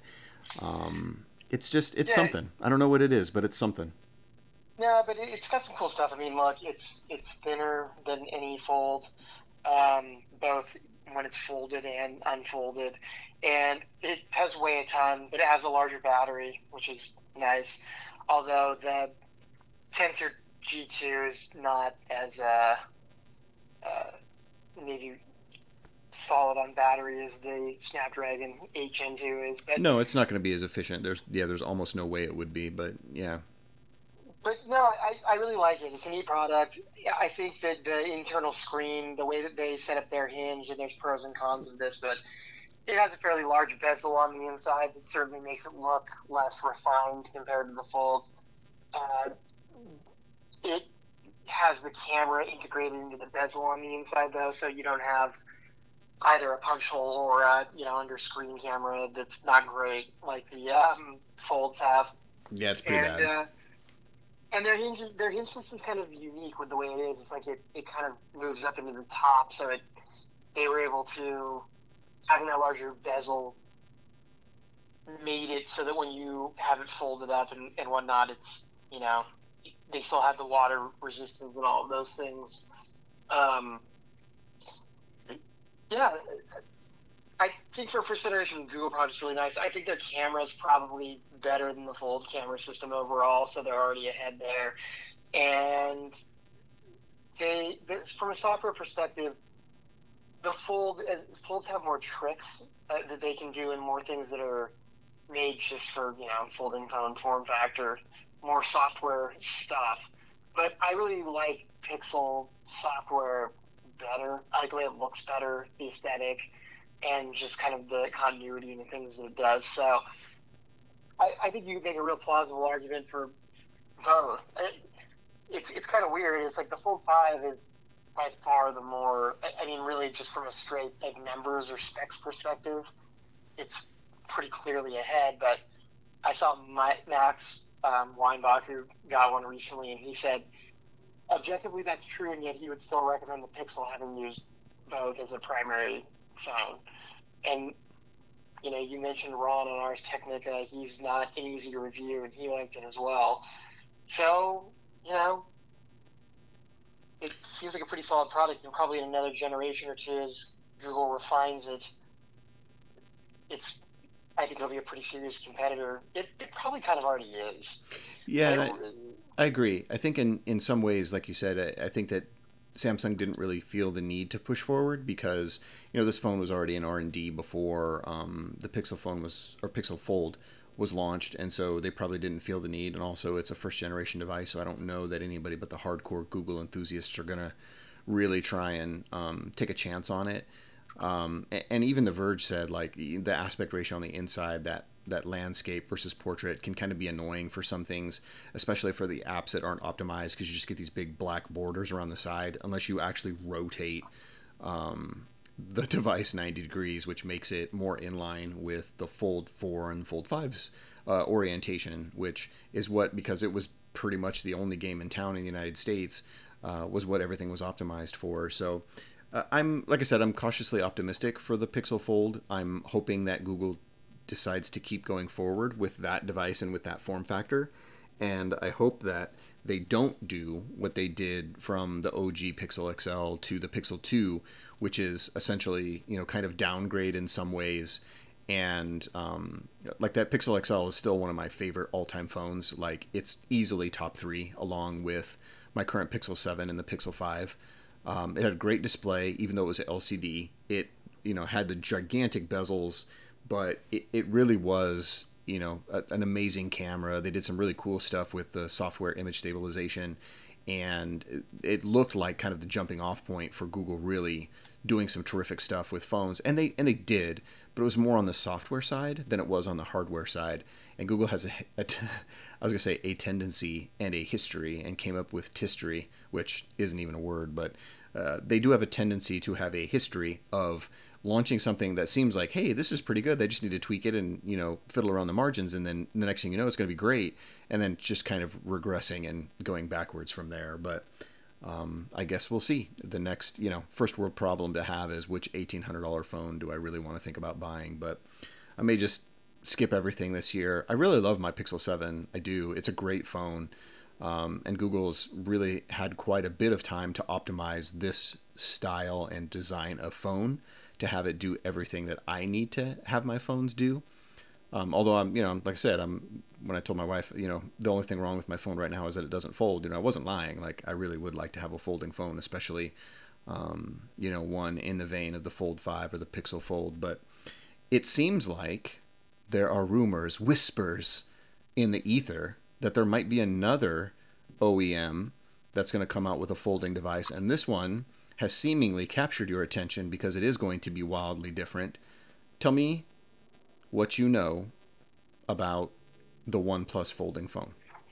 it's something. I don't know what it is, but it's something. Yeah, but it's got some cool stuff. I mean, look, it's thinner than any Fold, both when it's folded and unfolded, and it does weigh a ton, but it has a larger battery, which is nice. Although the Tensor G2 is not as maybe solid on battery as the Snapdragon 8 Gen 2 is. No, it's not going to be as efficient. There's almost no way it would be, but yeah. But no, I really like it. It's a neat product. Yeah, I think that the internal screen, the way that they set up their hinge, and there's pros and cons of this, but it has a fairly large bezel on the inside that certainly makes it look less refined compared to the Folds. Uh, it has the camera integrated into the bezel on the inside, though, so you don't have either a punch hole or a under screen camera that's not great like the Folds have. Yeah, it's pretty And bad. and their hinge system's kind of unique with the way it is. It's like it kind of moves up into the top, so they were able to having that larger bezel made it so that when you have it folded up and whatnot, it's they still have the water resistance and all of those things. Um, yeah, I think for first generation Google products really nice. I think their camera's probably better than the Fold camera system overall, so they're already ahead there. And from a software perspective, the Folds have more tricks that they can do and more things that are made just for folding phone form factor, more software stuff. But I really like Pixel software better. I like the way it looks better, the aesthetic, and just kind of the continuity and the things that it does. So I think you can make a real plausible argument for both. It's kind of weird. It's like the Fold 5 is by far the more, I mean, really just from a straight like numbers or specs perspective, it's pretty clearly ahead. But I saw Max Weinbach, who got one recently, and he said objectively that's true, and yet he would still recommend the Pixel, having used both as a primary phone. And you mentioned Ron on Ars Technica. He's not an easy to review, and he liked it as well. So it seems like a pretty solid product, and probably in another generation or two, as Google refines it, I think it'll be a pretty serious competitor. It probably kind of already is. Yeah, I and don't. I agree. I think in some ways, like you said, I think that Samsung didn't really feel the need to push forward because this phone was already in R&D before the Pixel phone or Pixel Fold was launched, and so they probably didn't feel the need. And also, it's a first generation device, so I don't know that anybody but the hardcore Google enthusiasts are gonna really try and take a chance on it. And even The Verge said like the aspect ratio on the inside, that landscape versus portrait, can kind of be annoying for some things, especially for the apps that aren't optimized, because you just get these big black borders around the side unless you actually rotate the device 90 degrees, which makes it more in line with the Fold 4 and Fold 5's orientation, which is because it was pretty much the only game in town in the United States, was what everything was optimized for. So like I said, I'm cautiously optimistic for the Pixel Fold. I'm hoping that Google decides to keep going forward with that device and with that form factor. And I hope that they don't do what they did from the OG Pixel XL to the Pixel 2, which is essentially, kind of downgrade in some ways. And like that Pixel XL is still one of my favorite all-time phones. Like, it's easily top 3 along with my current Pixel 7 and the Pixel 5. It had a great display, even though it was LCD. It, had the gigantic bezels, but it really was, an amazing camera. They did some really cool stuff with the software image stabilization, and it looked like kind of the jumping off point for Google really doing some terrific stuff with phones. And they did, but it was more on the software side than it was on the hardware side. And Google has I was going to say a tendency and a history, and came up with tistory, which isn't even a word, but they do have a tendency to have a history of launching something that seems like, hey, this is pretty good. They just need to tweak it and, fiddle around the margins. And then the next thing you know, it's going to be great. And then just kind of regressing and going backwards from there. But I guess we'll see. The next, first world problem to have is, which $1,800 phone do I really want to think about buying? But I may just skip everything this year. I really love my Pixel 7. I do. It's a great phone. And Google's really had quite a bit of time to optimize this style and design of phone to have it do everything that I need to have my phones do. Although I'm, like I said, when I told my wife, the only thing wrong with my phone right now is that it doesn't fold. I wasn't lying. Like, I really would like to have a folding phone, especially one in the vein of the Fold 5 or the Pixel Fold. But it seems like there are rumors, whispers in the ether that there might be another OEM that's going to come out with a folding device. And this one has seemingly captured your attention because it is going to be wildly different. Tell me what you know about the OnePlus folding phone.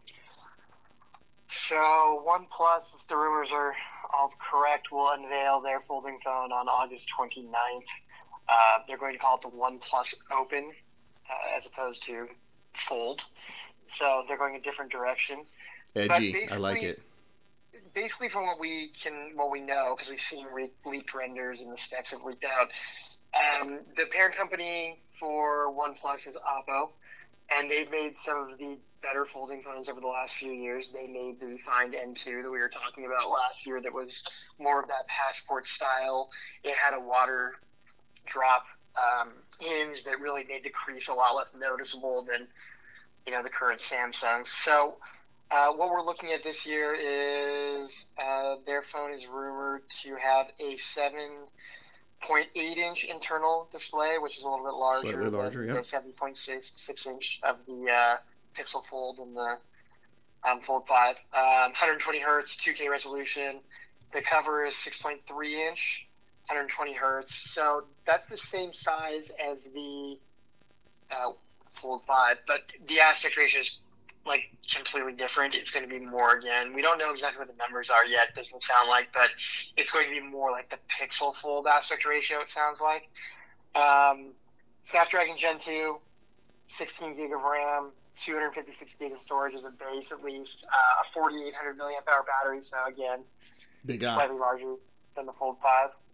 So OnePlus, if the rumors are all correct, will unveil their folding phone on August 29th. They're going to call it the OnePlus Open as opposed to Fold. So they're going a different direction. Edgy. I like it. Basically, from what we know, because we've seen leaked renders and the specs have leaked out, the parent company for OnePlus is Oppo, and they've made some of the better folding phones over the last few years. They made the Find N2 that we were talking about last year that was more of that passport style. It had a water drop hinge that really made the crease a lot less noticeable than the current Samsung. So what we're looking at this year is their phone is rumored to have a 7.8-inch internal display, which is a little bit larger than the 7.6-inch of the Pixel Fold and the Fold 5. 120 hertz, 2K resolution. The cover is 6.3-inch, 120 hertz. So that's the same size as the Fold 5, but the aspect ratio is completely different. It's going to be more again. We don't know exactly what the numbers are yet. It doesn't sound like, but it's going to be more like the Pixel Fold aspect ratio, it sounds like. Snapdragon Gen 2, 16 gig of RAM, 256 gig of storage as a base at least, a 4,800 milliamp hour battery, so again, slightly larger than the Fold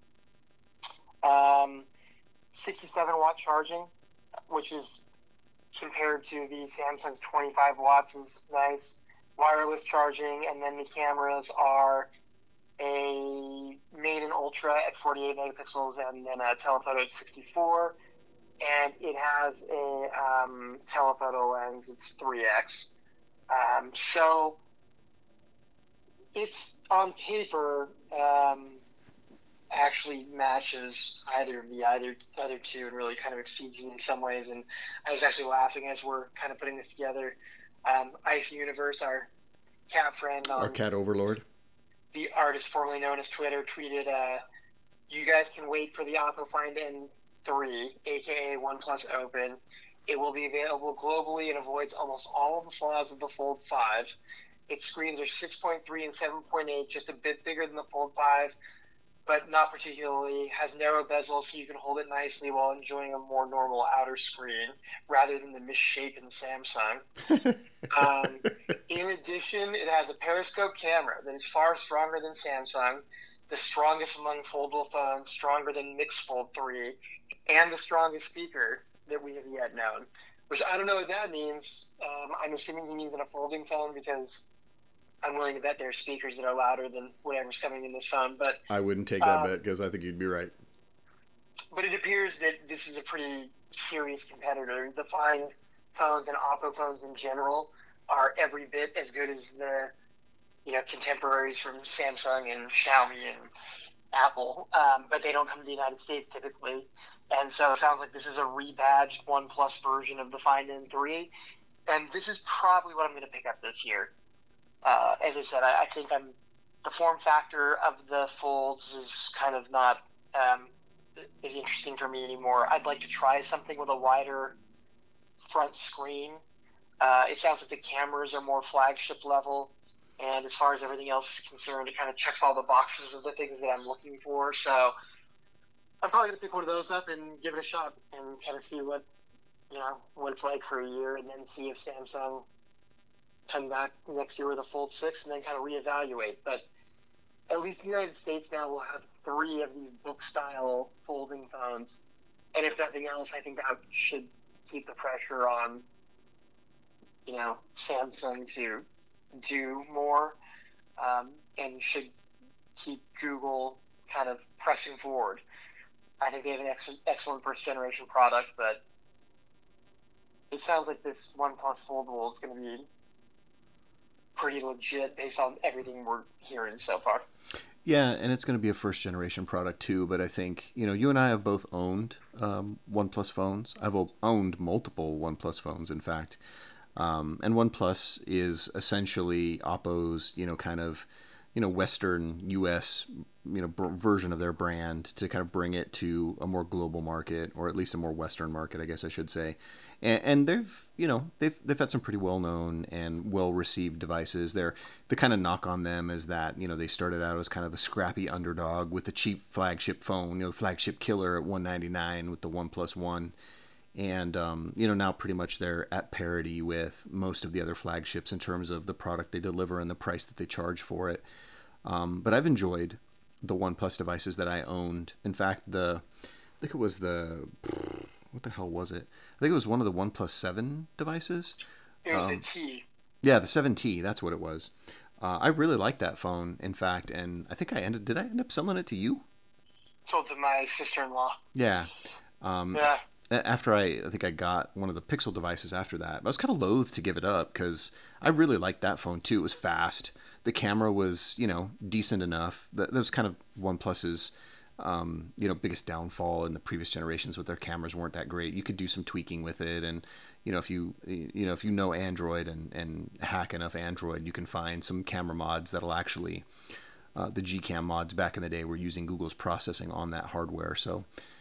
5. 67 watt charging, which is compared to the Samsung's 25 watts is nice. Wireless charging, and then the cameras are a main ultra at 48 megapixels and then a telephoto at 64. And it has a telephoto lens. It's 3x. So it's on paper actually matches either of the other two and really kind of exceeds them in some ways. And I was actually laughing as we're kind of putting this together. Ice Universe, our cat friend, our cat overlord, the artist formerly known as Twitter, tweeted, "You guys can wait for the Oppo Find N3, aka OnePlus Open. It will be available globally and avoids almost all of the flaws of the Fold 5. Its screens are 6.3 and 7.8, just a bit bigger than the Fold 5. But not particularly, has narrow bezel so you can hold it nicely while enjoying a more normal outer screen rather than the misshapen Samsung. In addition, it has a periscope camera that is far stronger than Samsung, the strongest among foldable phones, stronger than Mix Fold 3, and the strongest speaker that we have yet known." Which I don't know what that means. I'm assuming he means in a folding phone because I'm willing to bet there are speakers that are louder than whatever's coming in this phone. But I wouldn't take that bet because I think you'd be right. But it appears that this is a pretty serious competitor. The Find phones and Oppo phones in general are every bit as good as the contemporaries from Samsung and Xiaomi and Apple, but they don't come to the United States typically. And so it sounds like this is a rebadged OnePlus version of the Find N3, and this is probably what I'm going to pick up this year. As I said, I think the form factor of the Folds is kind of not as interesting for me anymore. I'd like to try something with a wider front screen. It sounds like the cameras are more flagship level, and as far as everything else is concerned, it kind of checks all the boxes of the things that I'm looking for. So I'm probably going to pick one of those up and give it a shot and kind of see what it's like for a year, and then see if Samsung come back next year with a Fold 6 and then kind of reevaluate. But at least in the United States now we'll have 3 of these book-style folding phones. And if nothing else, I think that should keep the pressure on, Samsung to do more, and should keep Google kind of pressing forward. I think they have an excellent first-generation product, but it sounds like this OnePlus Foldable is going to be pretty legit based on everything we're hearing so far. Yeah, and it's going to be a first generation product too. But I think you and I have both owned OnePlus phones. I've owned multiple OnePlus phones, in fact. And OnePlus is essentially Oppo's, kind of, Western U.S. Version of their brand to kind of bring it to a more global market, or at least a more Western market, I guess I should say. And they've had some pretty well known and well received devices. The kind of knock on them is that they started out as kind of the scrappy underdog with the cheap flagship phone, the flagship killer at $199 with the OnePlus One. And now pretty much they're at parity with most of the other flagships in terms of the product they deliver and the price that they charge for it. But I've enjoyed the OnePlus devices that I owned. In fact, I think it was what the hell was it? I think it was one of the OnePlus 7 devices. It was the T. Yeah, the 7T. That's what it was. I really liked that phone, in fact, and I think did I end up selling it to you? Sold to my sister-in-law. Yeah. Yeah. After I think I got one of the Pixel devices after that. I was kind of loath to give it up because I really liked that phone too. It was fast. The camera was, decent enough. That was kind of OnePlus's, biggest downfall in the previous generations with their cameras weren't that great. You could do some tweaking with it, and if you know Android and hack enough Android, you can find some camera mods that'll actually, the Gcam mods back in the day were using Google's processing on that hardware, so.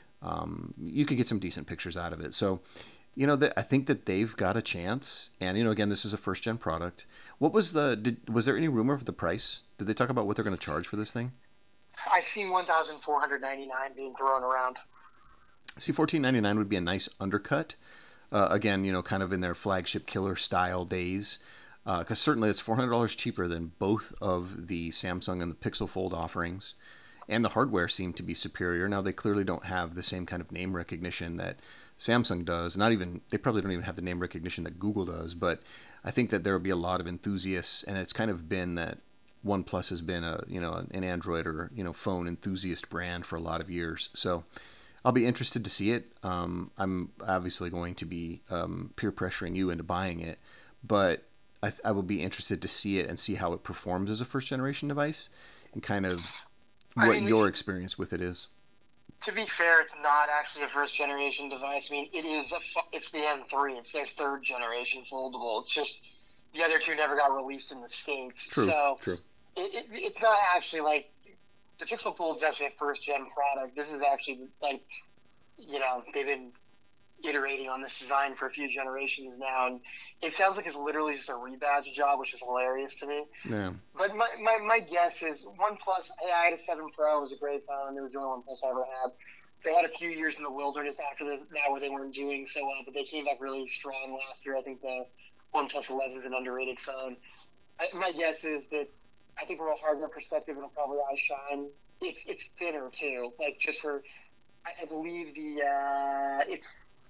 You could get some decent pictures out of it. So, I think that they've got a chance. And, again, this is a first gen product. What was was there any rumor of the price? Did they talk about what they're going to charge for this thing? I've seen $1,499 being thrown around. See, $1,499 would be a nice undercut. Again, kind of in their flagship killer style days. Because certainly it's $400 cheaper than both of the Samsung and the Pixel Fold offerings. And the hardware seemed to be superior. Now, they clearly don't have the same kind of name recognition that Samsung does. They probably don't even have the name recognition that Google does. But I think that there will be a lot of enthusiasts, and it's kind of been that OnePlus has been an Android or phone enthusiast brand for a lot of years. So I'll be interested to see it. I'm obviously going to be peer pressuring you into buying it, but I will be interested to see it and see how it performs as a first generation device, and kind of your experience with it is. To be fair, it's not actually a first generation device. I mean, it's the M3. It's their third generation foldable. It's just the other two never got released in the States. True. So True. It's not actually like the Pixel Fold's actually a first gen product. This is actually like, they've been iterating on this design for a few generations now, and it sounds like it's literally just a rebadge job, which is hilarious to me. Yeah. But my guess is OnePlus. I had a 7 Pro. It was a great phone. It was the only OnePlus I ever had. They had a few years in the wilderness after this, now where they weren't doing so well, but they came back really strong last year. I think the OnePlus 11 is an underrated phone. My guess is that I think from a hardware perspective, it'll probably outshine. It's thinner too. Like just for, I believe it's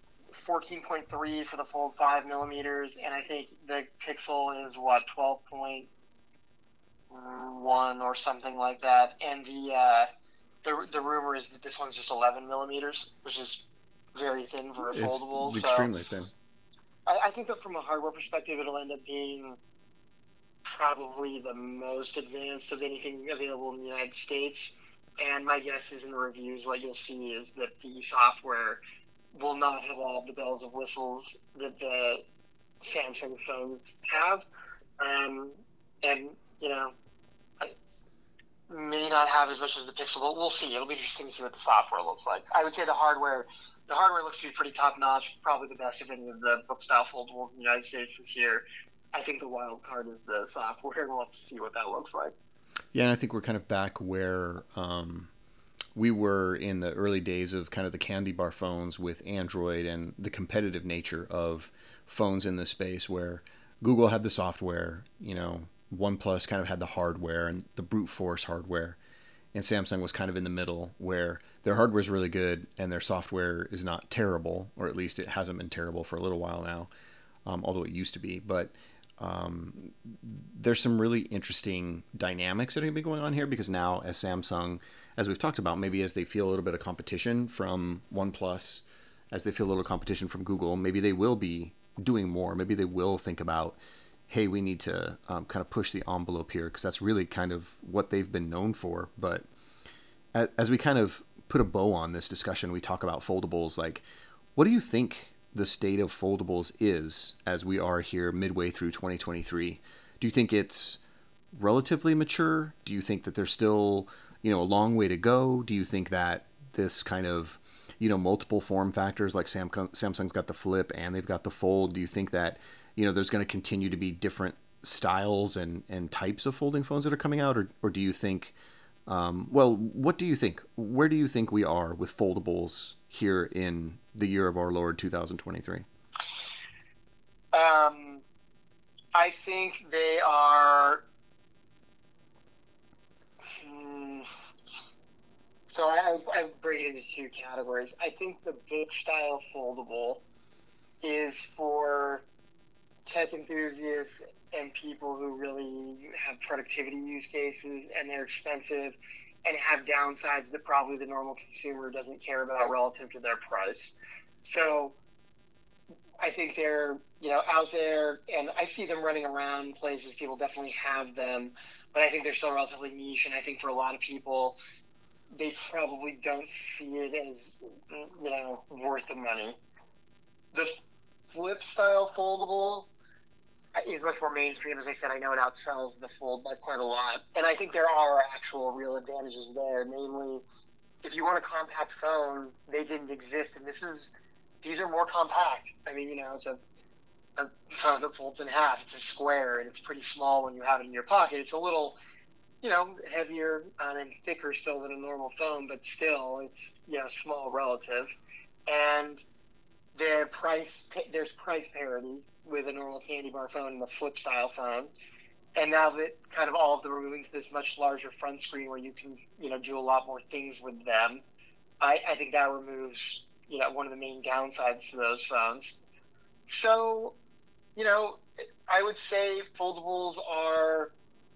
14.3 for the Fold 5 millimeters, and I think the Pixel is 12.1 or something like that. And the rumor is that this one's just 11 millimeters, which is very thin for a foldable. It's extremely thin. I think that from a hardware perspective, it'll end up being probably the most advanced of anything available in the United States. And my guess is in the reviews, what you'll see is that the software will not have all the bells and whistles that the Samsung phones have. And, may not have as much as the Pixel, but we'll see. It'll be interesting to see what the software looks like. I would say the hardware looks to be pretty top-notch, probably the best of any of the book-style foldables in the United States this year. I think the wild card is the software. We'll have to see what that looks like. Yeah, and I think we're kind of back where we were in the early days of kind of the candy bar phones with Android and the competitive nature of phones in this space, where Google had the software, OnePlus kind of had the hardware and the brute force hardware, and Samsung was kind of in the middle, where their hardware is really good and their software is not terrible, or at least it hasn't been terrible for a little while now, although it used to be. But there's some really interesting dynamics that are going to be going on here, because now as Samsung, as we've talked about, maybe as they feel a little bit of competition from OnePlus, as they feel a little competition from Google, maybe they will be doing more. Maybe they will think about, hey, we need to kind of push the envelope here, because that's really kind of what they've been known for. But as we kind of put a bow on this discussion, we talk about foldables. Like, what do you think the state of foldables is as we are here midway through 2023? Do you think it's relatively mature? Do you think that there's still, a long way to go? Do you think that this kind of, multiple form factors, like Samsung's got the Flip and they've got the Fold, do you think that, there's going to continue to be different styles and types of folding phones that are coming out? Or do you think, what do you think? Where do you think we are with foldables here in the year of our Lord 2023? I think they are. So I break it into two categories. I think the book style foldable is for tech enthusiasts and people who really have productivity use cases, and they're expensive and have downsides that probably the normal consumer doesn't care about relative to their price. So I think they're, out there, and I see them running around places. People definitely have them, but I think they're still relatively niche, and I think for a lot of people, they probably don't see it as, worth the money. The Flip style foldable is much more mainstream. As I said, I know it outsells the Fold by quite a lot. And I think there are actual real advantages there. Namely, if you want a compact phone, they didn't exist. And these are more compact. I mean, it's a phone that folds in half. It's a square, and it's pretty small when you have it in your pocket. It's a little, heavier and thicker still than a normal phone, but still, it's, small relative. And there's price parity with a normal candy bar phone and a Flip style phone. And now that kind of all of them are moving to this much larger front screen where you can, do a lot more things with them, I think that removes, one of the main downsides to those phones. So, I would say foldables are,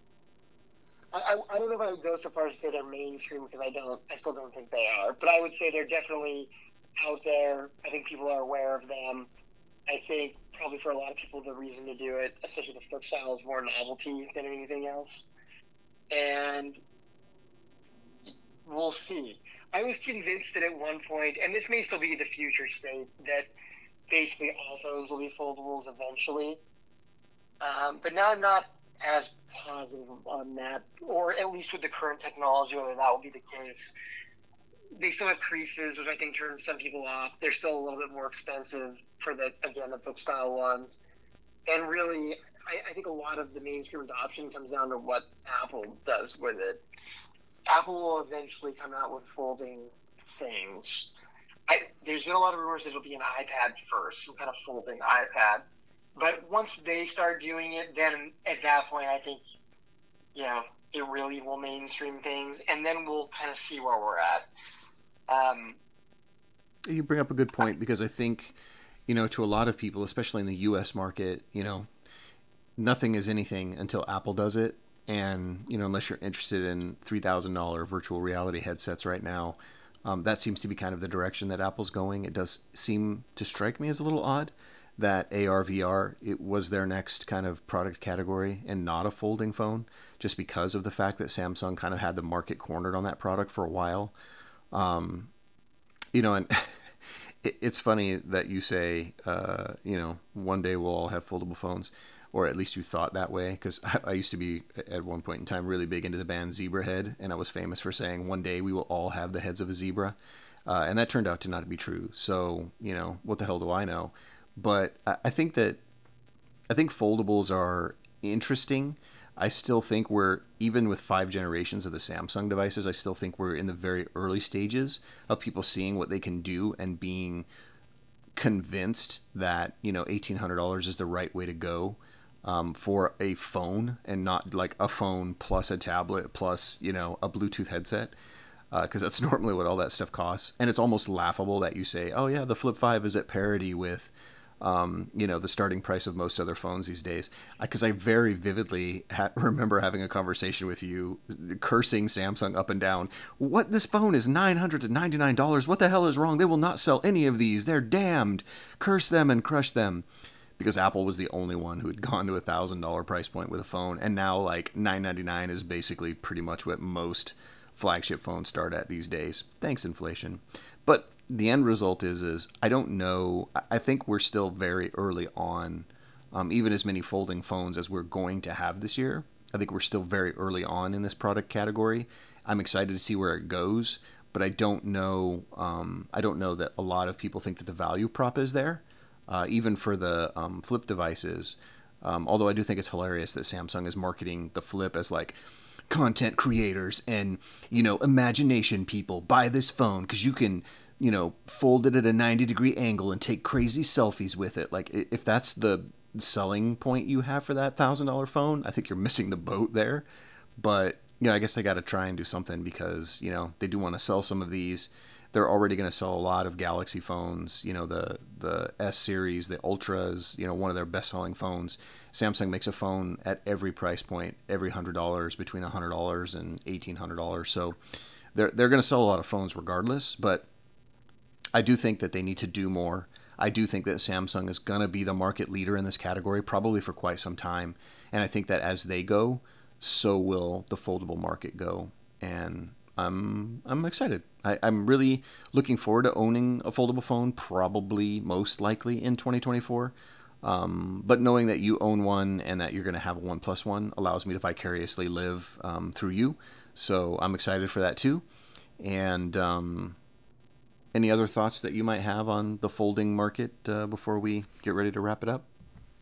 I don't know if I would go so far as to say they're mainstream, because I still don't think they are, but I would say they're definitely out there. I think people are aware of them. I think probably for a lot of people, the reason to do it, especially the Flip style, is more novelty than anything else. And we'll see. I was convinced that at one point, and this may still be the future state, that basically all phones will be foldables eventually. But now I'm not as positive on that, or at least with the current technology, whether that will be the case. They still have creases, which I think turns some people off. They're still a little bit more expensive for the book style ones. And really, I think a lot of the mainstream adoption comes down to what Apple does with it. Apple will eventually come out with folding things. There's been a lot of rumors that it'll be an iPad first, some kind of folding iPad. But once they start doing it, then at that point, I think, it really will mainstream things, and then we'll kind of see where we're at. You bring up a good point, because I think, to a lot of people, especially in the U.S. market, nothing is anything until Apple does it. And, unless you're interested in $3,000 virtual reality headsets right now, that seems to be kind of the direction that Apple's going. It does seem to strike me as a little odd that AR, VR, it was their next kind of product category and not a folding phone, just because of the fact that Samsung kind of had the market cornered on that product for a while. And it's funny that you say, one day we'll all have foldable phones, or at least you thought that way, because I used to be, at one point in time, really big into the band Zebrahead, and I was famous for saying one day we will all have the heads of a zebra, and that turned out to not be true. So, what the hell do I know? But I think foldables are interesting. I still think even with 5 generations of the Samsung devices, I still think we're in the very early stages of people seeing what they can do and being convinced that, $1,800 is the right way to go for a phone, and not like a phone plus a tablet plus, a Bluetooth headset. Because that's normally what all that stuff costs. And it's almost laughable that you say, oh yeah, the Flip 5 is at parity with the starting price of most other phones these days. Because I very vividly remember having a conversation with you, cursing Samsung up and down. What? This phone is $999. What the hell is wrong? They will not sell any of these. They're damned. Curse them and crush them. because Apple was the only one who had gone to $1,000 price point with a phone, and now like $999 is basically pretty much what most flagship phones start at these days. Thanks, inflation. But the end result is I don't know. I think we're still very early on, even as many folding phones as we're going to have this year. I think we're still very early on in this product category. I'm excited to see where it goes, but I don't know. I don't know that a lot of people think that the value prop is there, even for the flip devices. Although I do think it's hilarious that Samsung is marketing the flip as like content creators and imagination people, buy this phone because you can fold it at a 90-degree angle and take crazy selfies with it. Like, if that's the selling point you have for that $1,000 phone, I think you're missing the boat there. But I guess they got to try and do something because they do want to sell some of these. They're already going to sell a lot of Galaxy phones. The S series, the Ultras. One of their best-selling phones. Samsung makes a phone at every price point, every $100, between $100 and $1,800. So they're going to sell a lot of phones regardless. But I do think that they need to do more. I do think that Samsung is going to be the market leader in this category probably for quite some time. And I think that as they go, so will the foldable market go. And I'm excited. I'm really looking forward to owning a foldable phone, probably most likely in 2024. But knowing that you own one and that you're going to have a One Plus One allows me to vicariously live through you. So I'm excited for that too. And any other thoughts that you might have on the folding market before we get ready to wrap it up?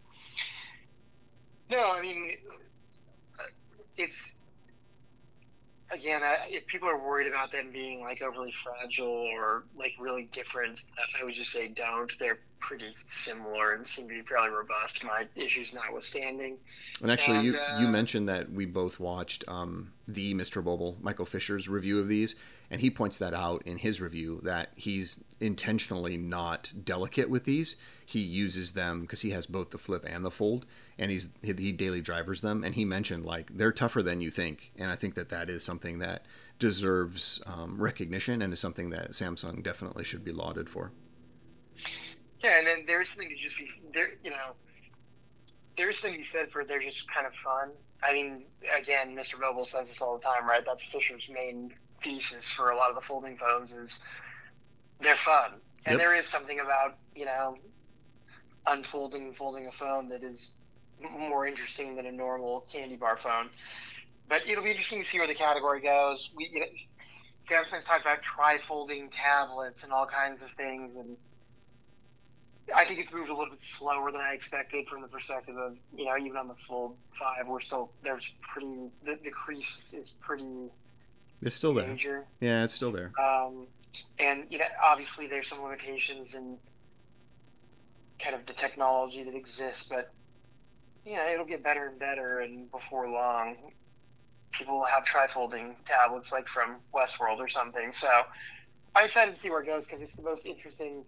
No, I mean, it's again, if people are worried about them being like overly fragile or like really different, I would just say don't. They're pretty similar and seem to be fairly robust, my issues notwithstanding. And actually, And you mentioned that we both watched the Mr. Mobile, Michael Fisher's review of these, and he points that out in his review that he's intentionally not delicate with these. He uses them because he has both the flip and the fold, and he daily drivers them. And he mentioned like they're tougher than you think, and I think that is something that deserves recognition and is something that Samsung definitely should be lauded for. yeah, and then there's something to just be there. There's something to be said for they're just kind of fun. I mean, again, Mr. Mobile says this all the time, right? That's Fisher's main thesis for a lot of the folding phones is they're fun. And Yep. there is something about, unfolding and folding a phone that is more interesting than a normal candy bar phone. But it'll be interesting to see where the category goes. Samsung's talked about tri-folding tablets and all kinds of things, and I think it's moved a little bit slower than I expected from the perspective of, even on the Fold 5, the crease is pretty It's still there. major. Yeah, it's still there. And obviously there's some limitations in kind of the technology that exists, but it'll get better and better, and before long, people will have tri-folding tablets like from Westworld or something. So I'm excited to see where it goes because it's the most interesting.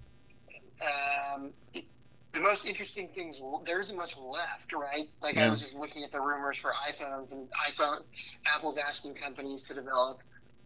The most interesting things, there isn't much left, right? Like I was just looking at the rumors for iPhones, and Apple's asking companies to develop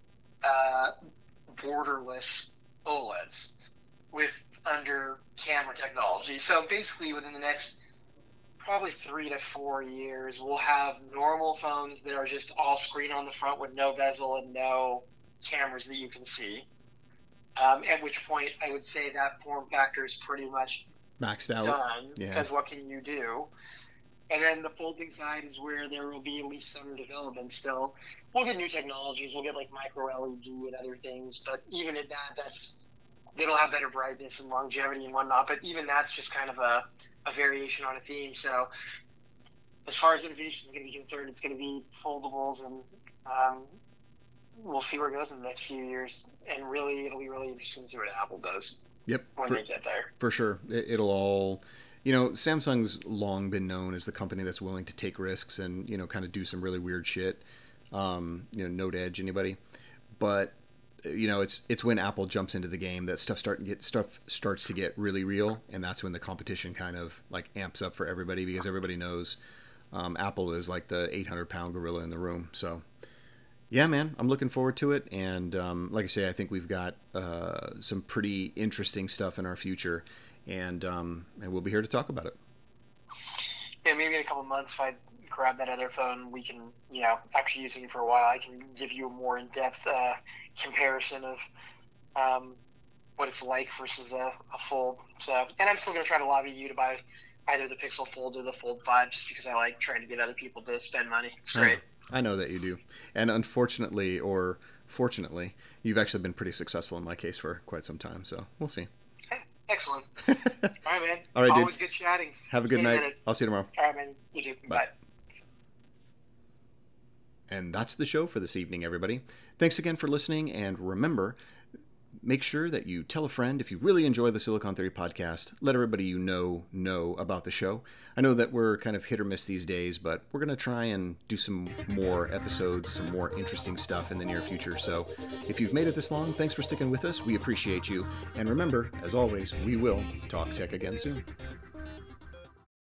borderless OLEDs with under camera technology. So basically, within the next probably 3 to 4 years, we'll have normal phones that are just all screen on the front with no bezel and no cameras that you can see. At which point, I would say that form factor is pretty much maxed out. done. Yeah. Because what can you do? And then the folding side is where there will be at least some development still. We'll get new technologies. We'll get like micro LED and other things. But even at that, it'll have better brightness and longevity and whatnot. But even that's just kind of a variation on a theme. So as far as innovation is going to be concerned, it's going to be foldables, and we'll see where it goes in the next few years. And really, it'll be really interesting to see what Apple does. Yep. When they get there. For sure. It'll all... Samsung's long been known as the company that's willing to take risks and, kind of do some really weird shit. Note Edge, anybody? But, it's when Apple jumps into the game that stuff starts to get really real, and that's when the competition kind of like amps up for everybody because everybody knows Apple is like the 800-pound gorilla in the room. So, yeah, man, I'm looking forward to it. And like I say, I think we've got some pretty interesting stuff in our future. and we'll be here to talk about it. Yeah, maybe in a couple months, if I grab that other phone, we can, after using it for a while, I can give you a more in-depth comparison of what it's like versus a Fold. So, and I'm still going to try to lobby you to buy either the Pixel Fold or the Fold 5, just because I like trying to get other people to spend money. It's great. I know that you do. And unfortunately, or fortunately, you've actually been pretty successful in my case for quite some time, so we'll see. Okay, excellent. All right, man. All right, Always dude. good chatting. Have a good night. I'll see you tomorrow. All right, man. You too. Bye. And that's the show for this evening, everybody. Thanks again for listening, and remember, make sure that you tell a friend if you really enjoy the Silicon Theory podcast. Let everybody you know about the show. I know that we're kind of hit or miss these days, but we're going to try and do some more episodes, some more interesting stuff in the near future. So if you've made it this long, thanks for sticking with us. We appreciate you. And remember, as always, we will talk tech again soon.